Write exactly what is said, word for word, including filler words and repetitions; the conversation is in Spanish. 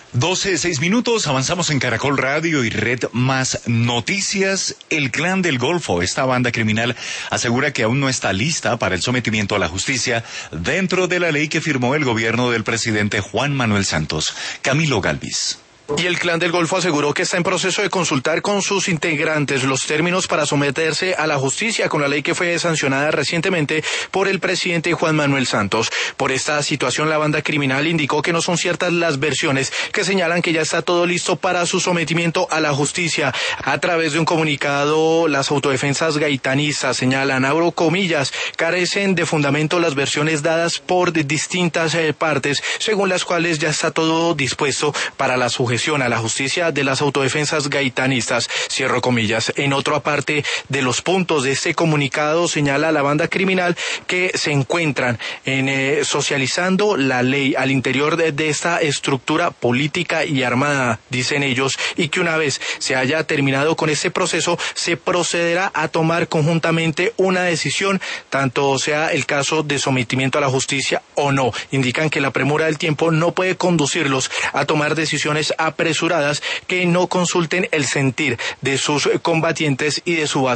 doce, seis minutos, avanzamos en Caracol Radio y Red Más Noticias. El Clan del Golfo, esta banda criminal, asegura que aún no está lista para el sometimiento a la justicia dentro de la ley que firmó el gobierno del presidente Juan Manuel Santos. Camilo Galvis. Y el Clan del Golfo aseguró que está en proceso de consultar con sus integrantes los términos para someterse a la justicia con la ley que fue sancionada recientemente por el presidente Juan Manuel Santos. Por esta situación, la banda criminal indicó que no son ciertas las versiones que señalan que ya está todo listo para su sometimiento a la justicia. A través de un comunicado, las autodefensas gaitanistas señalan, abro comillas, carecen de fundamento las versiones dadas por distintas eh, partes, según las cuales ya está todo dispuesto para la sujeción a la justicia de las autodefensas gaitanistas, cierro comillas. En otra parte de los puntos de este comunicado señala la banda criminal que se encuentran en eh, socializando la ley al interior de, de esta estructura política y armada, dicen ellos, y que una vez se haya terminado con este proceso se procederá a tomar conjuntamente una decisión, tanto sea el caso de sometimiento a la justicia o no. Indican que la premura del tiempo no puede conducirlos a tomar decisiones apresuradas que no consulten el sentir de sus combatientes y de su base.